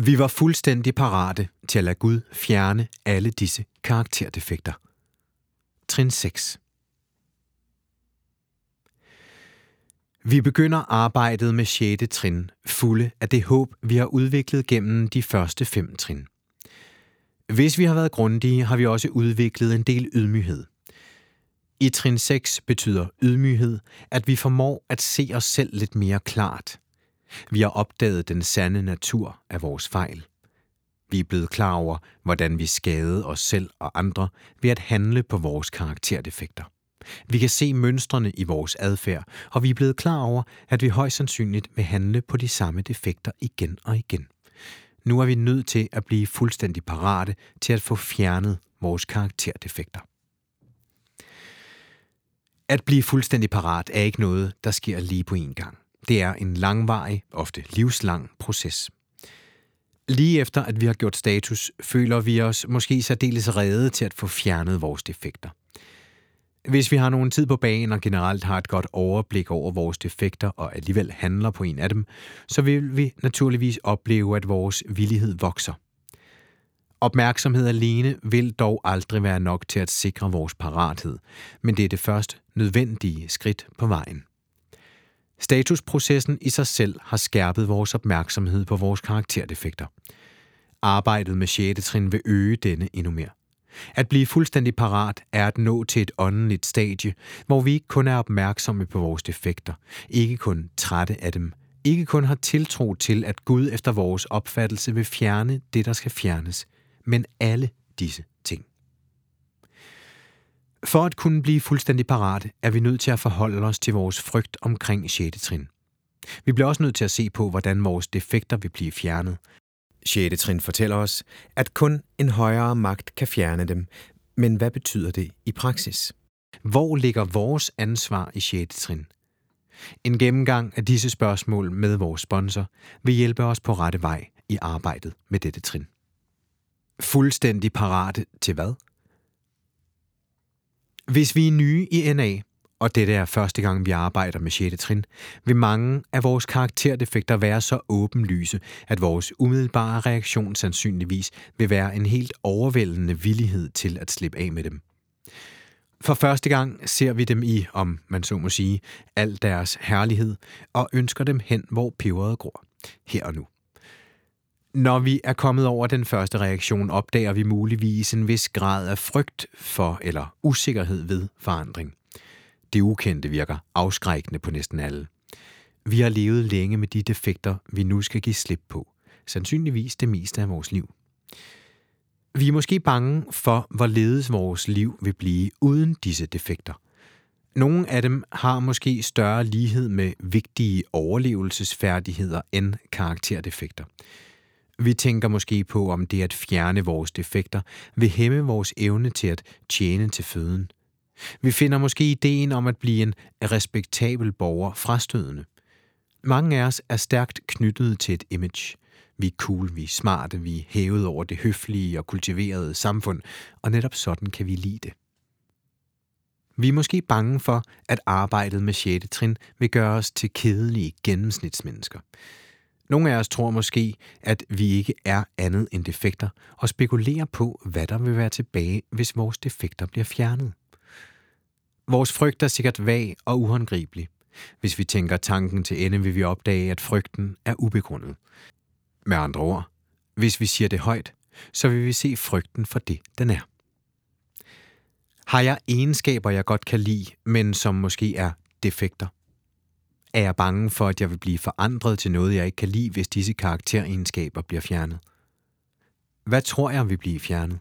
Vi var fuldstændig parate til at lade Gud fjerne alle disse karakterdefekter. Trin 6. Vi begynder arbejdet med 6. trin, fulde af det håb, vi har udviklet gennem de første 5 trin. Hvis vi har været grundige, har vi også udviklet en del ydmyghed. I trin 6 betyder ydmyghed, at vi formår at se os selv lidt mere klart. Vi har opdaget den sande natur af vores fejl. Vi er blevet klar over, hvordan vi skadede os selv og andre ved at handle på vores karakterdefekter. Vi kan se mønstrene i vores adfærd, og vi er blevet klar over, at vi højst sandsynligt vil handle på de samme defekter igen og igen. Nu er vi nødt til at blive fuldstændig parate til at få fjernet vores karakterdefekter. At blive fuldstændig parat er ikke noget, der sker lige på en gang. Det er en langvarig, ofte livslang proces. Lige efter at vi har gjort status, føler vi os måske særdeles rede til at få fjernet vores defekter. Hvis vi har nogen tid på bagen og generelt har et godt overblik over vores defekter og alligevel handler på en af dem, så vil vi naturligvis opleve, at vores villighed vokser. Opmærksomhed alene vil dog aldrig være nok til at sikre vores parathed, men det er det første nødvendige skridt på vejen. Statusprocessen i sig selv har skærpet vores opmærksomhed på vores karakterdefekter. Arbejdet med 6. trin vil øge denne endnu mere. At blive fuldstændig parat er at nå til et åndeligt stadie, hvor vi ikke kun er opmærksomme på vores defekter, ikke kun trætte af dem, ikke kun har tiltro til, at Gud efter vores opfattelse vil fjerne det, der skal fjernes, men alle disse ting. For at kunne blive fuldstændig parate, er vi nødt til at forholde os til vores frygt omkring 6. trin. Vi bliver også nødt til at se på, hvordan vores defekter vil blive fjernet. 6. trin fortæller os, at kun en højere magt kan fjerne dem, men hvad betyder det i praksis? Hvor ligger vores ansvar i 6. trin? En gennemgang af disse spørgsmål med vores sponsor vil hjælpe os på rette vej i arbejdet med dette trin. Fuldstændig parate til hvad? Hvis vi er nye i NA, og dette er første gang, vi arbejder med 6. trin, vil mange af vores karakterdefekter være så åbenlyse, at vores umiddelbare reaktion sandsynligvis vil være en helt overvældende villighed til at slippe af med dem. For første gang ser vi dem i, om man så må sige, al deres herlighed, og ønsker dem hen, hvor peberet gror, her og nu. Når vi er kommet over den første reaktion, opdager vi muligvis en vis grad af frygt for eller usikkerhed ved forandring. Det ukendte virker afskrækkende på næsten alle. Vi har levet længe med de defekter, vi nu skal give slip på. Sandsynligvis det meste af vores liv. Vi er måske bange for, hvorledes vores liv vil blive uden disse defekter. Nogle af dem har måske større lighed med vigtige overlevelsesfærdigheder end karakterdefekter. Vi tænker måske på, om det at fjerne vores defekter vil hæmme vores evne til at tjene til føden. Vi finder måske ideen om at blive en respektabel borger frastødende. Mange af os er stærkt knyttet til et image. Vi er cool, vi er smarte, vi er hævet over det høflige og kultiverede samfund, og netop sådan kan vi lide det. Vi er måske bange for, at arbejdet med 6. trin vil gøre os til kedelige gennemsnitsmennesker. Nogle af os tror måske, at vi ikke er andet end defekter, og spekulerer på, hvad der vil være tilbage, hvis vores defekter bliver fjernet. Vores frygt er sikkert vag og uhåndgribelig. Hvis vi tænker tanken til ende, vil vi opdage, at frygten er ubegrundet. Med andre ord, hvis vi siger det højt, så vil vi se frygten for det, den er. Har jeg egenskaber, jeg godt kan lide, men som måske er defekter? Er jeg bange for, at jeg vil blive forandret til noget, jeg ikke kan lide, hvis disse karakteregenskaber bliver fjernet? Hvad tror jeg vil blive fjernet?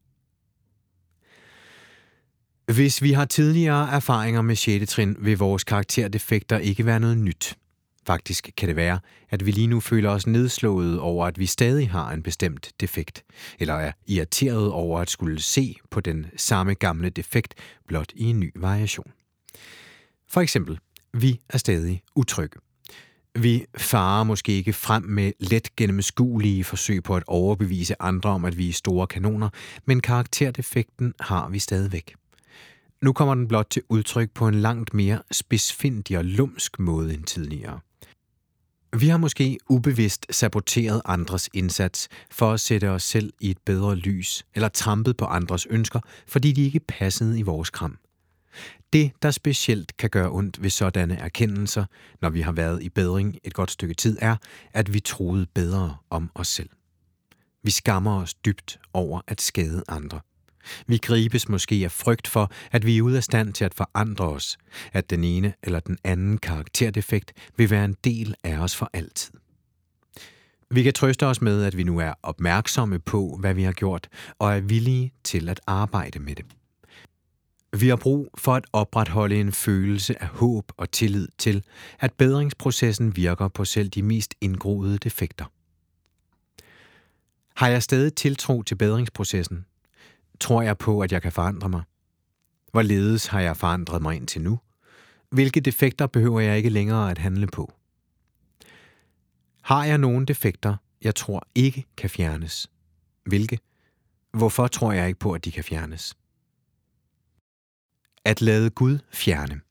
Hvis vi har tidligere erfaringer med 6. trin, vil vores karakterdefekter ikke være noget nyt. Faktisk kan det være, at vi lige nu føler os nedslået over, at vi stadig har en bestemt defekt, eller er irriteret over at skulle se på den samme gamle defekt, blot i en ny variation. For eksempel, vi er stadig utrygge. Vi farer måske ikke frem med let gennemskuelige forsøg på at overbevise andre om, at vi er store kanoner, men karakterdefekten har vi stadigvæk. Nu kommer den blot til udtryk på en langt mere spidsfindig og lumsk måde end tidligere. Vi har måske ubevidst saboteret andres indsats for at sætte os selv i et bedre lys, eller trampet på andres ønsker, fordi de ikke passede i vores kram. Det, der specielt kan gøre ondt ved sådanne erkendelser, når vi har været i bedring et godt stykke tid, er, at vi troede bedre om os selv. Vi skammer os dybt over at skade andre. Vi gribes måske af frygt for, at vi er ude af stand til at forandre os, at den ene eller den anden karakterdefekt vil være en del af os for altid. Vi kan trøste os med, at vi nu er opmærksomme på, hvad vi har gjort, og er villige til at arbejde med det. Vi har brug for at opretholde en følelse af håb og tillid til, at bedringsprocessen virker på selv de mest indgroede defekter. Har jeg stadig tiltro til bedringsprocessen? Tror jeg på, at jeg kan forandre mig? Hvorledes har jeg forandret mig indtil nu? Hvilke defekter behøver jeg ikke længere at handle på? Har jeg nogle defekter, jeg tror ikke kan fjernes? Hvilke? Hvorfor tror jeg ikke på, at de kan fjernes? At lade Gud fjerne.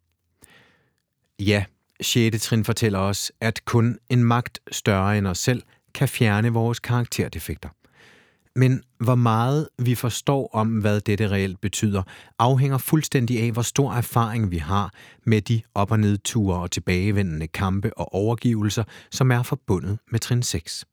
Ja, 6. trin fortæller os, at kun en magt større end os selv kan fjerne vores karakterdefekter. Men hvor meget vi forstår om, hvad dette reelt betyder, afhænger fuldstændig af, hvor stor erfaring vi har med de op- og nedture og tilbagevendende kampe og overgivelser, som er forbundet med trin 6.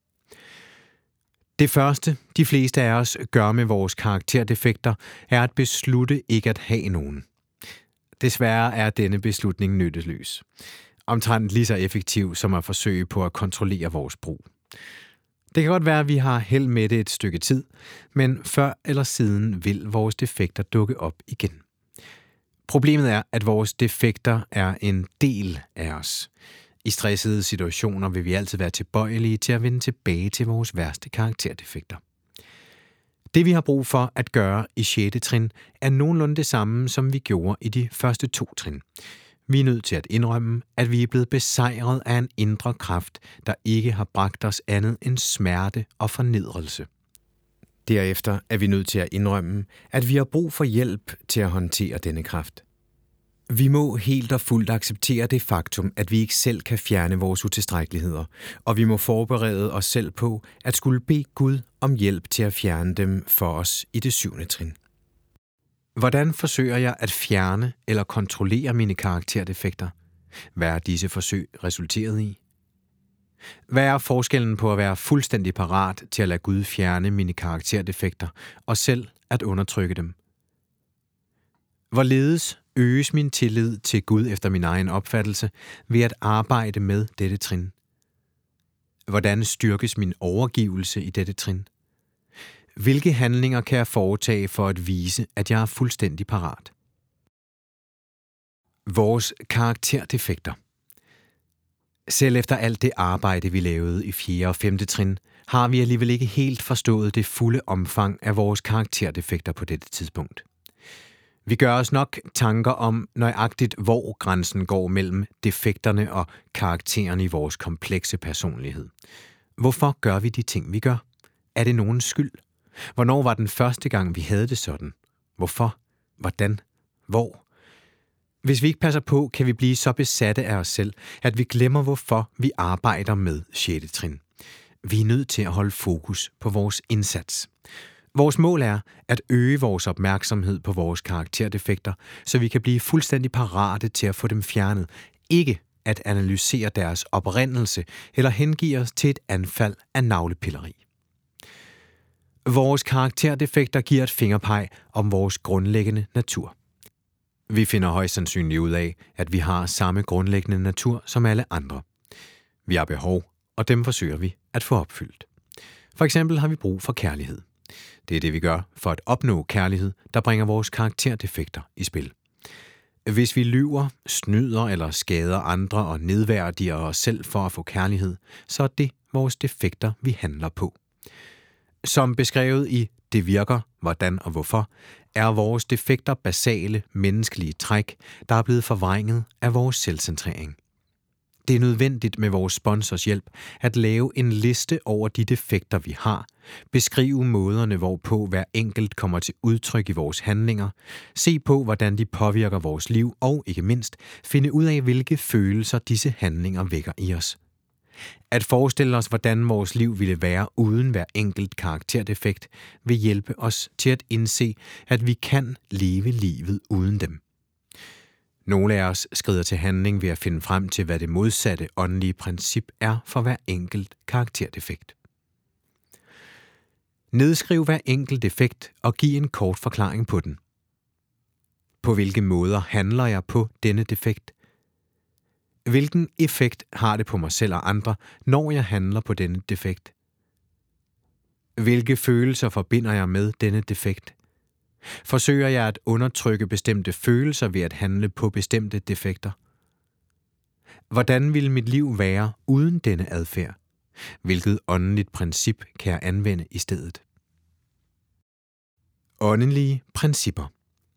Det første, de fleste af os gør med vores karakterdefekter, er at beslutte ikke at have nogen. Desværre er denne beslutning nytteløs. Omtrent lige så effektiv som at forsøge på at kontrollere vores brug. Det kan godt være, at vi har held med det et stykke tid, men før eller siden vil vores defekter dukke op igen. Problemet er, at vores defekter er en del af os. I stressede situationer vil vi altid være tilbøjelige til at vende tilbage til vores værste karakterdefekter. Det vi har brug for at gøre i 6. trin er nogenlunde det samme, som vi gjorde i de første 2 trin. Vi er nødt til at indrømme, at vi er blevet besejret af en indre kraft, der ikke har bragt os andet end smerte og fornedrelse. Derefter er vi nødt til at indrømme, at vi har brug for hjælp til at håndtere denne kraft. Vi må helt og fuldt acceptere det faktum, at vi ikke selv kan fjerne vores utilstrækkeligheder, og vi må forberede os selv på at skulle bede Gud om hjælp til at fjerne dem for os i det 7. trin. Hvordan forsøger jeg at fjerne eller kontrollere mine karakterdefekter? Hvad er disse forsøg resulteret i? Hvad er forskellen på at være fuldstændig parat til at lade Gud fjerne mine karakterdefekter og selv at undertrykke dem? Hvorledes øges min tillid til Gud efter min egen opfattelse ved at arbejde med dette trin? Hvordan styrkes min overgivelse i dette trin? Hvilke handlinger kan jeg foretage for at vise, at jeg er fuldstændig parat? Vores karakterdefekter. Selv efter alt det arbejde, vi lavede i 4. og 5. trin, har vi alligevel ikke helt forstået det fulde omfang af vores karakterdefekter på dette tidspunkt. Vi gør os nok tanker om nøjagtigt, hvor grænsen går mellem defekterne og karaktererne i vores komplekse personlighed. Hvorfor gør vi de ting, vi gør? Er det nogens skyld? Hvornår var den første gang, vi havde det sådan? Hvorfor? Hvordan? Hvor? Hvis vi ikke passer på, kan vi blive så besatte af os selv, at vi glemmer, hvorfor vi arbejder med 6. trin. Vi er nødt til at holde fokus på vores indsats. Vores mål er at øge vores opmærksomhed på vores karakterdefekter, så vi kan blive fuldstændig parate til at få dem fjernet. Ikke at analysere deres oprindelse eller hengive os til et anfald af navlepilleri. Vores karakterdefekter giver et fingerpeg om vores grundlæggende natur. Vi finder højst sandsynligt ud af, at vi har samme grundlæggende natur som alle andre. Vi har behov, og dem forsøger vi at få opfyldt. For eksempel har vi brug for kærlighed. Det er det, vi gør for at opnå kærlighed, der bringer vores karakterdefekter i spil. Hvis vi lyver, snyder eller skader andre og nedværdiger os selv for at få kærlighed, så er det vores defekter, vi handler på. Som beskrevet i Det virker, hvordan og hvorfor, er vores defekter basale menneskelige træk, der er blevet forvrænget af vores selvcentrering. Det er nødvendigt med vores sponsors hjælp at lave en liste over de defekter, vi har, beskrive måderne, hvorpå hver enkelt kommer til udtryk i vores handlinger, se på, hvordan de påvirker vores liv og, ikke mindst, finde ud af, hvilke følelser disse handlinger vækker i os. At forestille os, hvordan vores liv ville være uden hver enkelt karakterdefekt, vil hjælpe os til at indse, at vi kan leve livet uden dem. Nogle af os skrider til handling ved at finde frem til, hvad det modsatte åndelige princip er for hver enkelt karakterdefekt. Nedskriv hver enkelt defekt og giv en kort forklaring på den. På hvilke måder handler jeg på denne defekt? Hvilken effekt har det på mig selv og andre, når jeg handler på denne defekt? Hvilke følelser forbinder jeg med denne defekt? Forsøger jeg at undertrykke bestemte følelser ved at handle på bestemte defekter? Hvordan ville mit liv være uden denne adfærd? Hvilket åndeligt princip kan jeg anvende i stedet? Åndelige principper.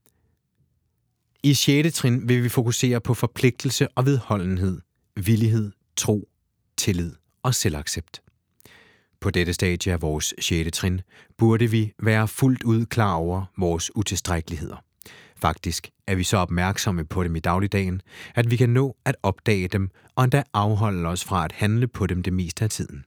I 6. trin vil vi fokusere på forpligtelse og vedholdenhed, villighed, tro, tillid og selvaccept. På dette stadie af vores 6. trin burde vi være fuldt ud klar over vores utilstrækkeligheder. Faktisk er vi så opmærksomme på dem i dagligdagen, at vi kan nå at opdage dem og endda afholde os fra at handle på dem det meste af tiden.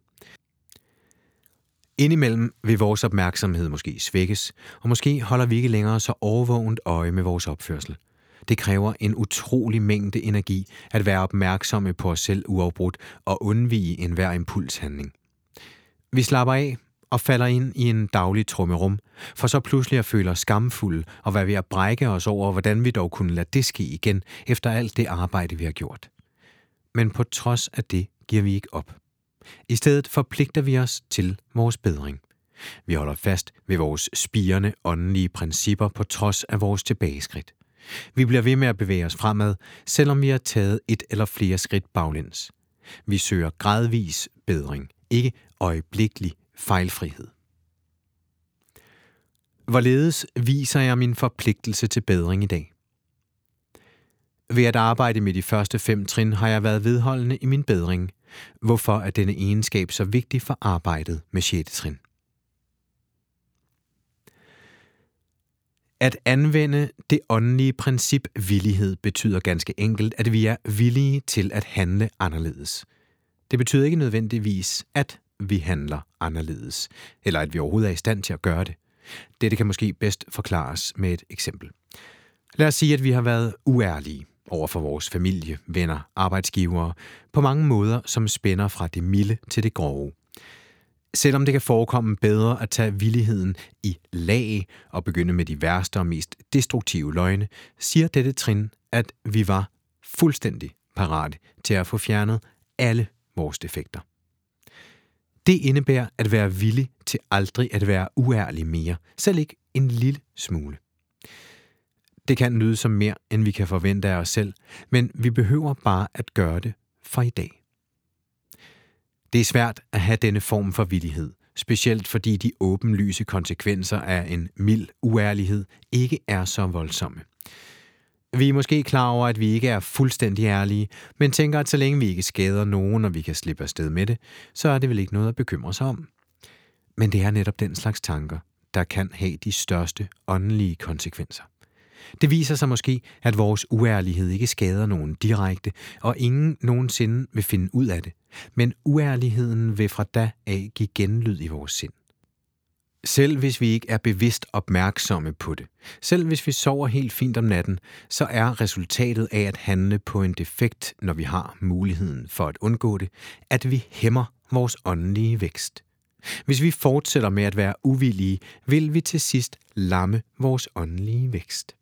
Indimellem vil vores opmærksomhed måske svækkes, og måske holder vi ikke længere så overvågent øje med vores opførsel. Det kræver en utrolig mængde energi at være opmærksomme på os selv uafbrudt og undvige enhver impulshandling. Vi slapper af og falder ind i en daglig trummerum, for så pludselig at føle os skamfulde og være ved at brække os over, hvordan vi dog kunne lade det ske igen efter alt det arbejde, vi har gjort. Men på trods af det giver vi ikke op. I stedet forpligter vi os til vores bedring. Vi holder fast ved vores spirende åndelige principper på trods af vores tilbageskridt. Vi bliver ved med at bevæge os fremad, selvom vi har taget et eller flere skridt baglæns. Vi søger gradvis bedring, ikke øjeblikkelig fejlfrihed. Hvorledes viser jeg min forpligtelse til bedring i dag? Ved at arbejde med de første 5 trin har jeg været vedholdende i min bedring. Hvorfor er denne egenskab så vigtig for arbejdet med 6. trin? At anvende det åndelige princip villighed betyder ganske enkelt, at vi er villige til at handle anderledes. Det betyder ikke nødvendigvis, at vi handler anderledes, eller at vi overhovedet er i stand til at gøre det. Dette kan måske bedst forklares med et eksempel. Lad os sige, at vi har været uærlige over for vores familie, venner, arbejdsgivere, på mange måder, som spænder fra det milde til det grove. Selvom det kan forekomme bedre at tage villigheden i lag og begynde med de værste og mest destruktive løgne, siger dette trin, at vi var fuldstændig parate til at få fjernet alle vores defekter. Det indebærer at være villig til aldrig at være uærlig mere, selv ikke en lille smule. Det kan lyde som mere, end vi kan forvente af os selv, men vi behøver bare at gøre det for i dag. Det er svært at have denne form for villighed, specielt fordi de åbenlyse konsekvenser af en mild uærlighed ikke er så voldsomme. Vi er måske klar over, at vi ikke er fuldstændig ærlige, men tænker, at så længe vi ikke skader nogen, og vi kan slippe afsted med det, så er det vel ikke noget at bekymre sig om. Men det er netop den slags tanker, der kan have de største åndelige konsekvenser. Det viser sig måske, at vores uærlighed ikke skader nogen direkte, og ingen nogensinde vil finde ud af det. Men uærligheden vil fra da af give genlyd i vores sind. Selv hvis vi ikke er bevidst opmærksomme på det, selv hvis vi sover helt fint om natten, så er resultatet af at handle på en defekt, når vi har muligheden for at undgå det, at vi hæmmer vores åndelige vækst. Hvis vi fortsætter med at være uvillige, vil vi til sidst lamme vores åndelige vækst.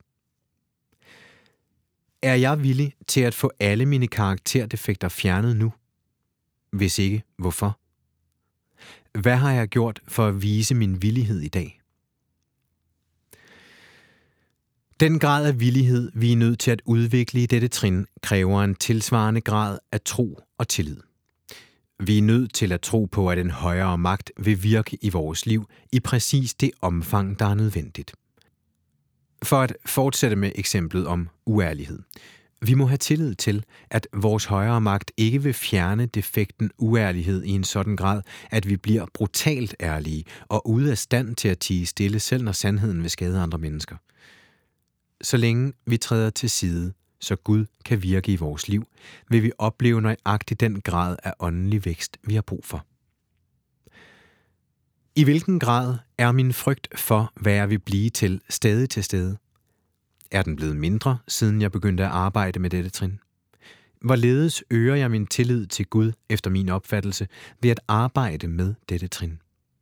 Er jeg villig til at få alle mine karakterdefekter fjernet nu? Hvis ikke, hvorfor? Hvad har jeg gjort for at vise min villighed i dag? Den grad af villighed, vi er nødt til at udvikle i dette trin, kræver en tilsvarende grad af tro og tillid. Vi er nødt til at tro på, at en højere magt vil virke i vores liv i præcis det omfang, der er nødvendigt. For at fortsætte med eksemplet om uærlighed. Vi må have tillid til, at vores højere magt ikke vil fjerne defekten uærlighed i en sådan grad, at vi bliver brutalt ærlige og ude af stand til at tie stille, selv når sandheden vil skade andre mennesker. Så længe vi træder til side, så Gud kan virke i vores liv, vil vi opleve nøjagtigt den grad af åndelig vækst, vi har brug for. I hvilken grad er min frygt for, hvad jeg vil blive til stede? Er den blevet mindre, siden jeg begyndte at arbejde med dette trin? Hvorledes øger jeg min tillid til Gud efter min opfattelse ved at arbejde med dette trin?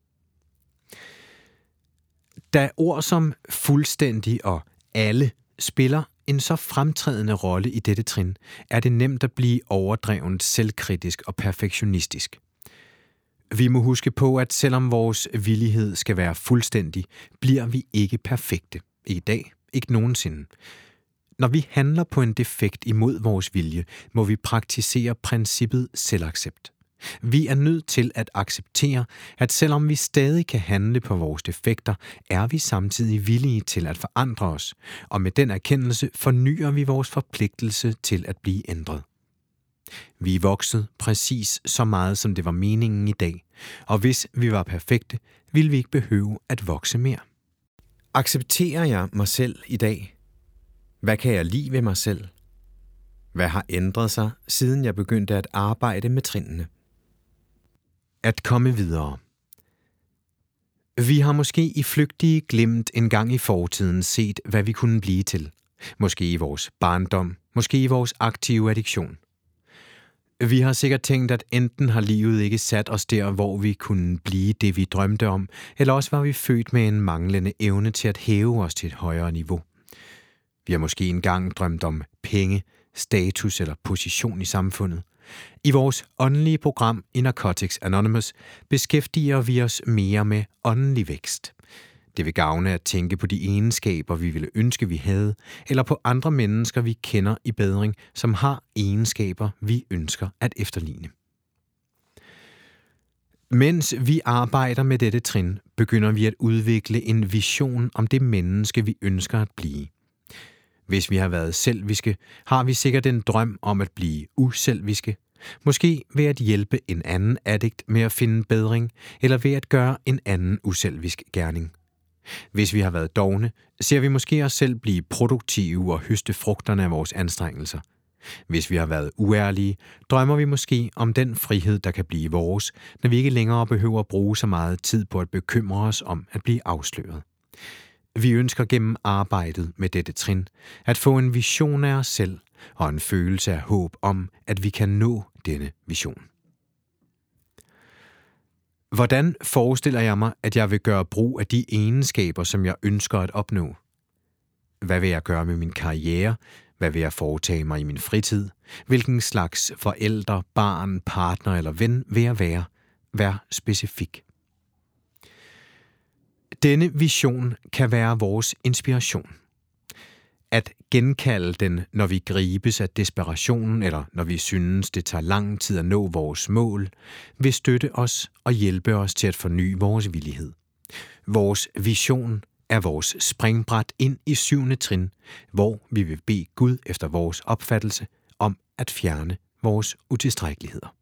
Da ord som fuldstændig og alle spiller en så fremtrædende rolle i dette trin, er det nemt at blive overdrevent selvkritisk og perfektionistisk. Vi må huske på, at selvom vores villighed skal være fuldstændig, bliver vi ikke perfekte. Ikke i dag, ikke nogensinde. Når vi handler på en defekt imod vores vilje, må vi praktisere princippet selvaccept. Vi er nødt til at acceptere, at selvom vi stadig kan handle på vores defekter, er vi samtidig villige til at forandre os, og med den erkendelse fornyer vi vores forpligtelse til at blive ændret. Vi er vokset præcis så meget, som det var meningen i dag, og hvis vi var perfekte, ville vi ikke behøve at vokse mere. Accepterer jeg mig selv i dag? Hvad kan jeg lide ved mig selv? Hvad har ændret sig, siden jeg begyndte at arbejde med trinene? At komme videre. Vi har måske i flygtige glimt en gang i fortiden set, hvad vi kunne blive til. Måske i vores barndom, måske i vores aktive addiktion. Vi har sikkert tænkt, at enten har livet ikke sat os der, hvor vi kunne blive det, vi drømte om, eller også var vi født med en manglende evne til at hæve os til et højere niveau. Vi har måske engang drømt om penge, status eller position i samfundet. I vores åndelige program i Narcotics Anonymous beskæftiger vi os mere med åndelig vækst. Det vil gavne at tænke på de egenskaber, vi ville ønske, vi havde, eller på andre mennesker, vi kender i bedring, som har egenskaber, vi ønsker at efterligne. Mens vi arbejder med dette trin, begynder vi at udvikle en vision om det menneske, vi ønsker at blive. Hvis vi har været selviske, har vi sikkert en drøm om at blive uselviske, måske ved at hjælpe en anden addikt med at finde bedring, eller ved at gøre en anden uselvisk gerning. Hvis vi har været dovne, ser vi måske os selv blive produktive og høste frugterne af vores anstrengelser. Hvis vi har været uærlige, drømmer vi måske om den frihed, der kan blive vores, når vi ikke længere behøver at bruge så meget tid på at bekymre os om at blive afsløret. Vi ønsker gennem arbejdet med dette trin at få en vision af os selv og en følelse af håb om, at vi kan nå denne vision. Hvordan forestiller jeg mig, at jeg vil gøre brug af de egenskaber, som jeg ønsker at opnå? Hvad vil jeg gøre med min karriere? Hvad vil jeg foretage mig i min fritid? Hvilken slags forælder, barn, partner eller ven vil jeg være? Vær specifik. Denne vision kan være vores inspiration. At genkalde den, når vi gribes af desperationen, eller når vi synes, det tager lang tid at nå vores mål, vil støtte os og hjælpe os til at forny vores villighed. Vores vision er vores springbræt ind i 7. trin, hvor vi vil bede Gud efter vores opfattelse om at fjerne vores utilstrækkeligheder.